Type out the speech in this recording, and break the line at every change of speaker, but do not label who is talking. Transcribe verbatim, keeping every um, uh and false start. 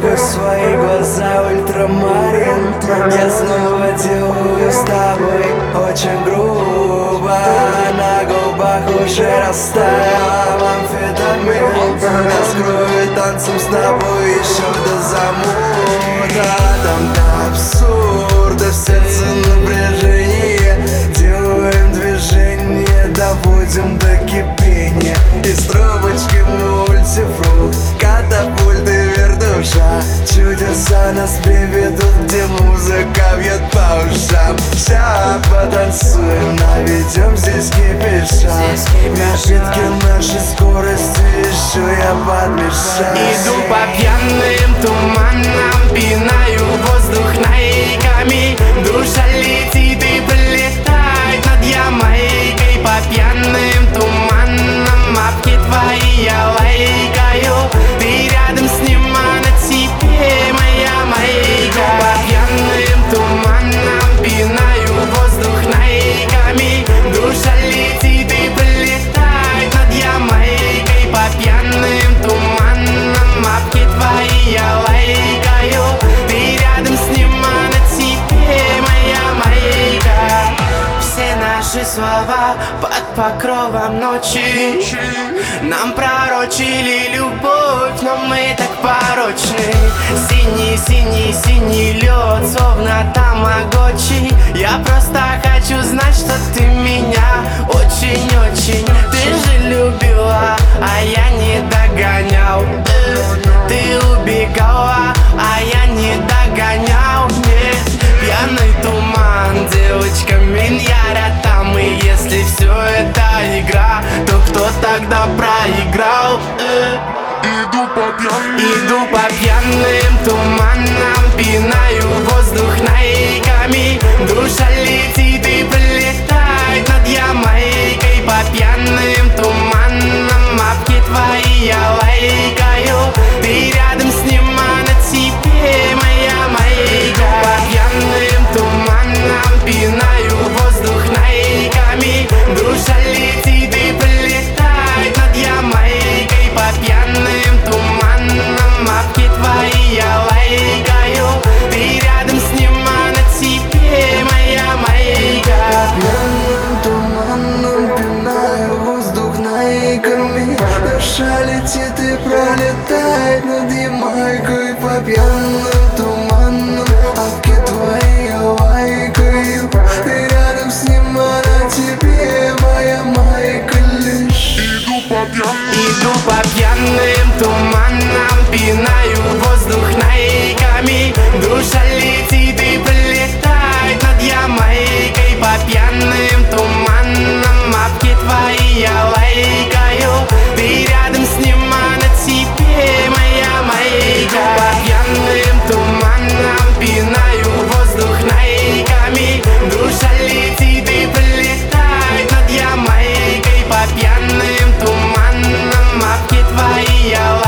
Сквозь свои глаза ультрамарин я снова делаю с тобой очень грубо. На губах уже растаял амфетамин. Раскрою танцем с тобой еще до замута. Там до абсурда, в сердце напряжение. Делаем движение, доводим до кипения. Из трубочки мультифрукт, катапульты, вертуша. Чудеса нас приведут, где музыка бьет по ушам. Ща потанцуем, наведем здесь кипиша. Напитки нашей скорости еще я подмешаю.
Иду по пьяным туманам, пинаю воздух наиками. Душа летит и пролетает над Ямайкой. По пьяным туманам апки твои я лайкаю. Ты рядом с ним, а на тебе моя майка. По пьяным туманам пинаю воздух наиками. Душа летит и пролетает над Ямайкой. По пьяным туманам апки твои я лайкаю. Ты рядом с ним, а на тебе моя майка. Все наши слова под покровом ночи нам пророчили любовь, но мы так порочны. Синий, синий, синий лед, словно тамагочи. Я просто хочу знать, что ты меня очень-очень. Ты же любила, а я не догонял. Ты убегала, а я не догонял. Нет, пьяный туман, девочка Миньяра там. И если все это игра, то кто тогда проиграл?
Иду по пьяным,
Иду по пьяным туманам, пинаю воздух наиками. Душа летит и пролетает над Ямайкой. По пьяным туманам апки твои я лайкаю. Ты рядом с ним, а на тебе моя майка. По пьяным туманам пинаю воздух наиками. Душа летит и пролетает над Ямайкой. По пьяным туманам апки твои я лайкаю. Ты рядом с ним, а на тебе моя майка.
Пьяным туманом пинаю воздух наиками. Душа летит и пролетает над Ямайкой. По пьяным туманам апки твои я лайкаю. Ты рядом с ним, а на тебе моя майка лишь.
иду по пьяным,
Иду по пьяным туманам, пинаю воздух наиками. Душа летит и пролетает над Ямайкой. По пьяным туманам апки твои я лайкаю. Ты рядом с ним, а на тебе моя майка. По пьяным туманам пинаю воздух наиками. Душа летит и пролетает над Ямайкой. По пьяным туманам апки твои я лайкаю.